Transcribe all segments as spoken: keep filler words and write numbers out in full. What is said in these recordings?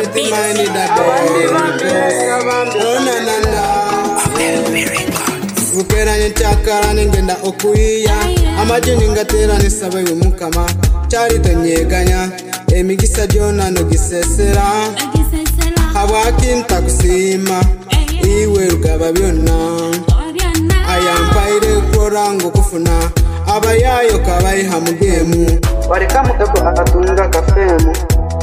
everything I need a day. Oh na na na. Ukera nchakara ningenda okuiya amajini ngatera nisabe umukama cyari tonyeganya emigisa jona no gisesera habakinta kusima iwe rugaba byonna ayampaire kurango kufuna abayayo kabayi hamugemu bareka mutego akatunga kafemu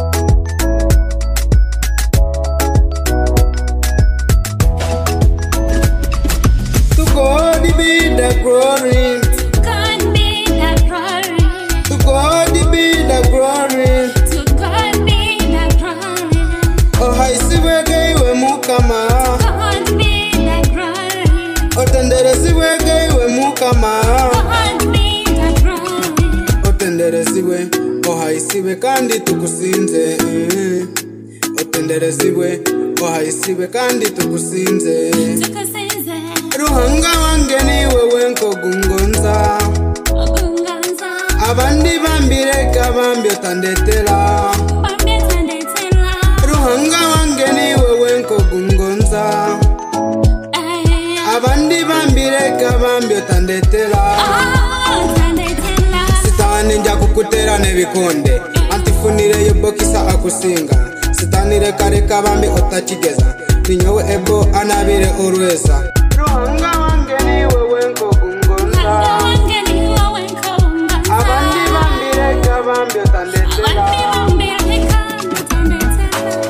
God be the glory. To God be the glory. To God be the glory. To God be the glory. Oh, I see where gay we mukama. To God be the glory. Oh, tendere si we gay we mukama. To God be the glory. Oh, tendere si we. Oh, I see we kandi tukusinze. Oh, tendere si we. Oh, I see we kandi tukusinze. Tukusinze. Ruhanga wange ni wewe nkogungonza Ogungonza. Abandi bambire kabambyo tandetela Bambye tandetela. Ruhanga wange ni wewe nkogungonza Eh. Abandi bambire kabambyo tandetela Oh, tandetela. Sitani nja kukutera nebikonde Antifunire yobokisa akusinga Sitani reka reka bambi otachigeza Ninyowe ebo anabire urwesa Ruhanga wange ni wewe nkogungonza Wange ni wewe nkogungonza. Abandi bambire kabambyo tandetela Abandi bambire kabambyo tandetela.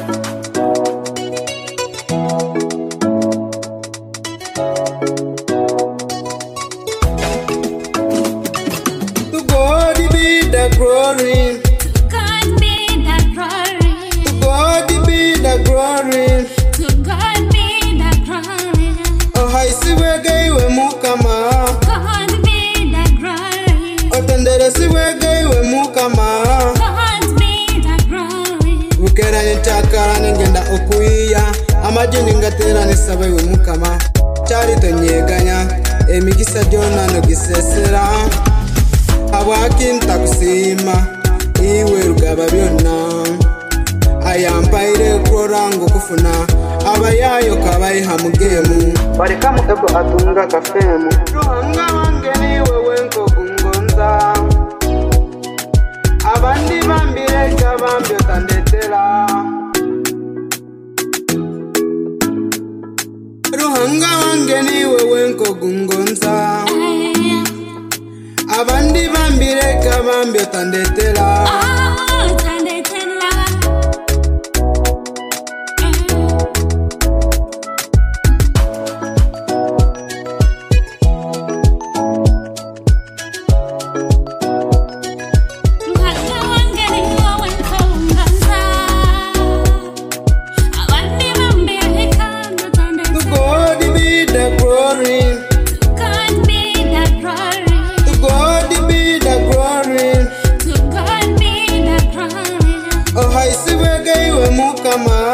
To God be the glory. To God be the glory. To God be the glory. To God be the glory. Oh, I see where gay we mukama. God be the glory. Oh, tendere si we gay we mukama. God be the glory. Ukera nchakara ningenda okuiya amajini ngatera nisabe we mukama cyari tonyeganya emigisa jona no gisesera habakinta kusima iwe rugaba byonna ayampaire kurango kufuna abayayo kabayi hamugemu bareka mutego atunga kafemu Ruhanga wange ni wewe nkogungonza Abandi bambire kabambyo tandetela Ruhanga wange ni wewe nkogungonza Eh. Abandi bambire kabambyo tandetela Oh, tandetela. Ruhanga wange ni wewe nkogungonza. Abandi bambire kabambyo tandetela. To God be the glory. To God be the glory. To God be the glory. To God be the glory. Oh, I see where gay we mukama.